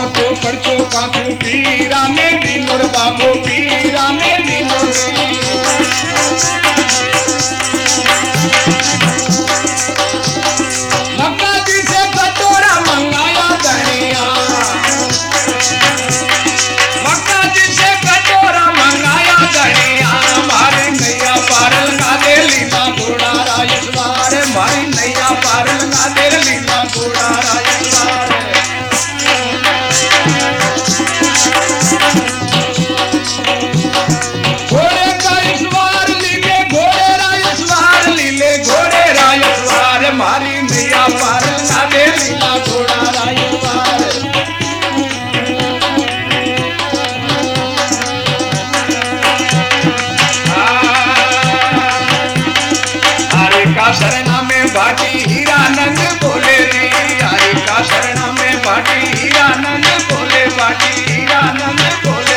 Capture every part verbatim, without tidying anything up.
तो परचो कांचू पीरा ने दिनोर बाबो पीरा ने दिनोर मक्का जी से कटोरा मंगाया धनिया मक्का जी से कटोरा मंगाया धनिया मारे नैया पार लगा दे लीला घोड़ा रायसवार मारी नैया पार लगा दे लीला घोड़ा रायसवार घोड़े का इसवार लीले घोड़े रायसवार लीले घोड़े रायसवार मारी नैया पार लगा दे लीला घोड़ा रायसवार शरणा में भाटी हीरानंद बोले रे हरि का शरणा में भाटी हीरानंद बोले भाटी हीरानंद बोले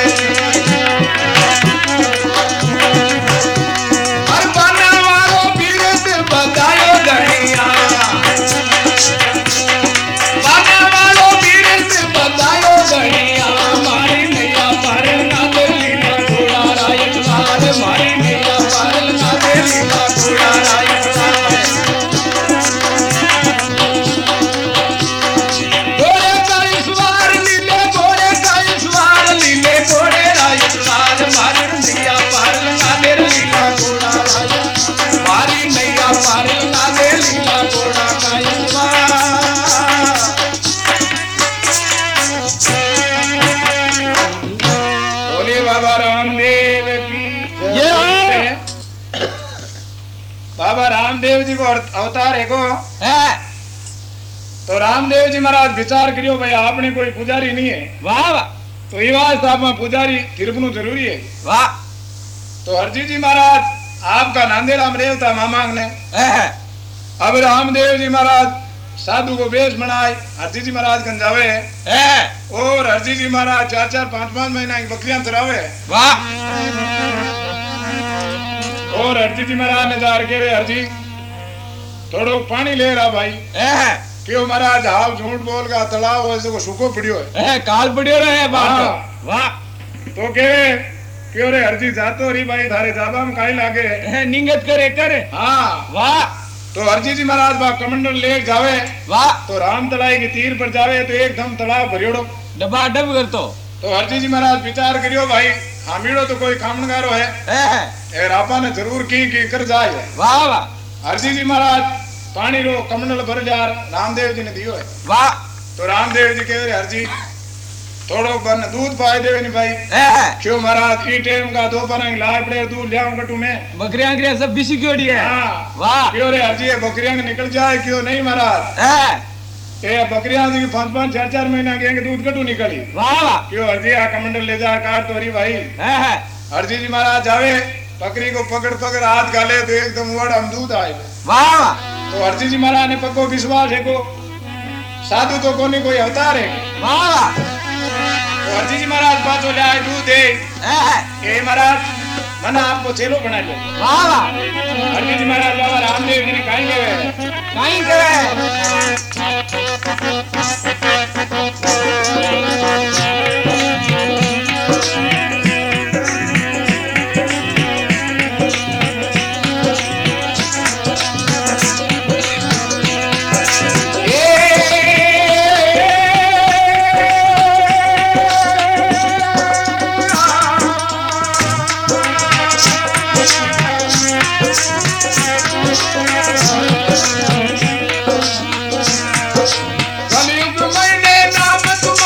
हर बना वालो बीरत बतायो धनिया बना वालो बीरत बतायो धनिया मारी नैया पार लगा दे लीला घोड़ा रायसवार मारी नैया पार लगा दे लीला घोड़ा रायसवार बाबा रामदेव जी को अवतार है को है तो रामदेव जी महाराज विचार करियो भाई आपने कोई पुजारी नहीं है वाह वाह तो ये बात साहब में पुजारी तिरपनु जरूरी है वाह तो हरजी जी महाराज आपका नांदेड़ हम रेवता मामा ने अब रामदेव जी महाराज साधु को वेश बनाए हरजी जी महाराज कन जावे और हरजी जी महाराज चार चार पांच पांच महीना की बकरियां चरावे वाह और हरजी जी महाराज ने जार के रे हरजी थोड़ो पानी ले रहा भाई क्यों महाराज हाव झूठ बोल का तालाब वैसे को सूखो पड़ियो है काल पड़ियो रहे बात वाह तो के क्यों रे हरजी जातो री भाई थारे जाबा में काई लागे निंगत करे करे हाँ वाह तो हरजी जी महाराज बा कमंडल ले जावे वाह तो राम तलाई के तीर पर जावे तो एकदम तालाब भरियोड़ो डबा डब करतो तो हरजी जी महाराज विचार करियो भाई हामिड़ो तो कोई कामनगारो है ए रापा ने जरूर की की कर जाए वाह वाह हरजी जी महाराज पानी रो कमंडल भर जार रामदेव जी ने दियो है वाह तो रामदेव जी कह रहे हरजी थोड़ो बन दूध पाए देवे नहीं भाई क्यों महाराज ई टाइम का दो परंग लाए पड़े दूध ले आऊं कटू में बकरियां के सब बिसी क्योंडी है हां वाह क्यों रे हरजी ये बकरियां निकल जाए क्यों नहीं महाराज ए बकरियां की पांच पांच चार चार महीना के दूध कटू निकली वाह वाह क्यों हरजी आ कमंडल ले जा कार तोरी भाई हरजी जी महाराज जावे बकरी को पकड़ पकड़ हाथ गाले तो एकदम वड़ हम दूध आए वाह तो हरजी जी महाराज ने पक्को विश्वास है को साधु तो कोनी कोई अवतार है वाह तो हरजी जी महाराज पाछो जाए दूध दे ए महाराज मना आपको चेलो बना लो वाह हरजी जी महाराज बाबा रामदेव जी ने काई कहे काई कहे कलयुग मैंने नाम तुम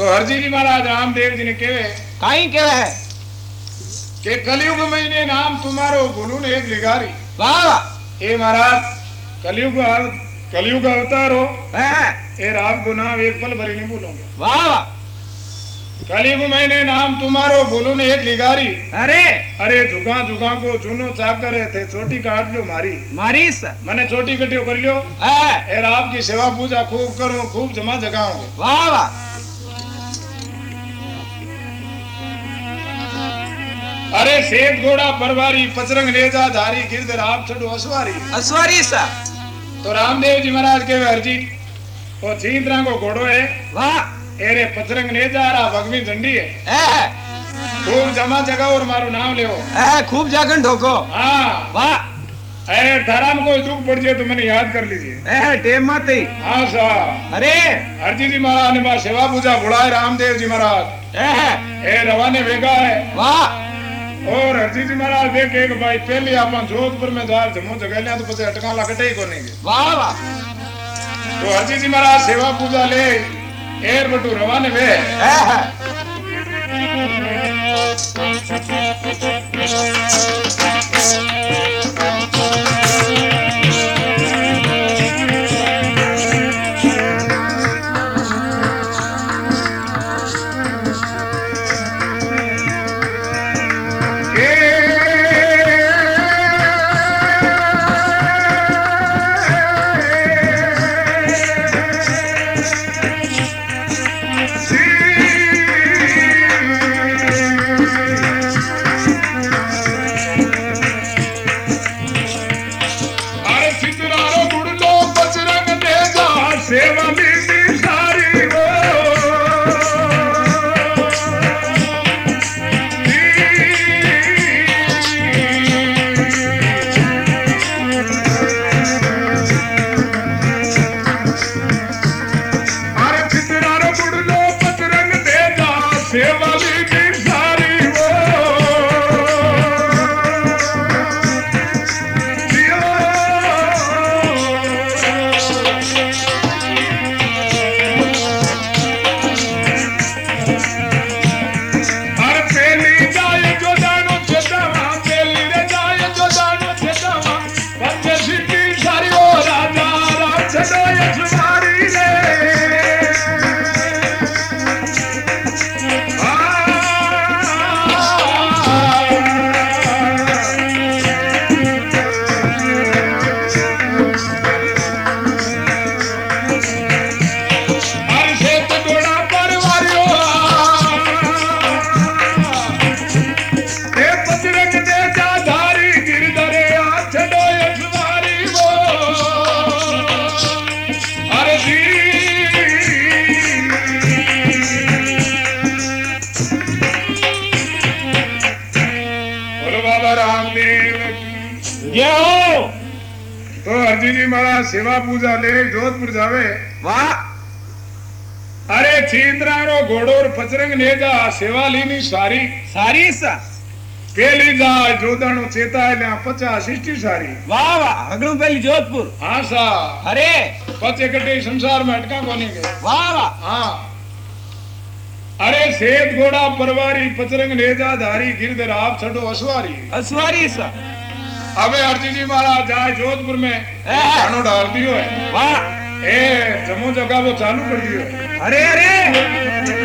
तो हरजी जी महाराज रामदेव जी ने कहे काई कहे है कि कलयुग महीने नाम तुम्हारो भूलू ने एक लिगारी। वाह ए महाराज कलयुग कलयुग अवतार हो है ए राम को नाम एक पल भरी नहीं भूलोगे। वाह कलयुग महीने नाम तुम्हारो भूलू ने एक लिगारी। अरे अरे जुगा जुगा को चुनो चाकर थे छोटी काट लो मारी मारी मैंने छोटी कटियो कर लियो। है ए राम की सेवा पूजा खूब करो खूब जमा जगाओगे। वाह वाह अरे सेठ घोड़ा परवारी पचरंग नेजा धारी गिरधर आप छड़ो असवारी असवारी सा तो रामदेव जी महाराज के हरजी वो चींतरा को घोड़ो है। वाह एरे पचरंग नेजा रा भगवी झंडी है है खूब जमा जगाओ और मारो नाम लेओ। है खूब जागन ठोको। हाँ वाह अरे धारा में कोई दुख पड़ जाए तो मैंने याद कर लीजिए। है टेम मत ही। हाँ सा अरे हरजी जी महाराज ने मां सेवा पूजा बुलाए रामदेव जी महाराज है ए रवाने वेगा है। वाह और हरजी जी महाराज देखे कि भाई पहले आप जोधपुर में जा जम्मू जगह लिया तो पचे अटका लकटे ही कोनी। वाह वाह तो हरजी जी महाराज सेवा पूजा ले एर बटू रवाने वे है है तो हरजी जी महाराज सेवा पूजा ले जोधपुर जावे। वाह अरे चींद्रा रो घोड़ो और पचरंग ने जा सेवा लीनी सारी सारी सा पहली जा जोदानो चेता है पचास सिष्टि सारी। वाह वाह अगलू पहली जोधपुर। हाँ सा अरे पचे कटे संसार में अटका कोनी गए। वाह वाह हाँ अरे सेठ घोड़ा परवारी पचरंग नेजा धारी गिरधर आप छड़ो असवारी असवारी सा अबे हरजी जी महाराज जाए जोधपुर में खानो डाल दियो है। वाह ए जम्मू जगह वो चालू कर दियो है। अरे अरे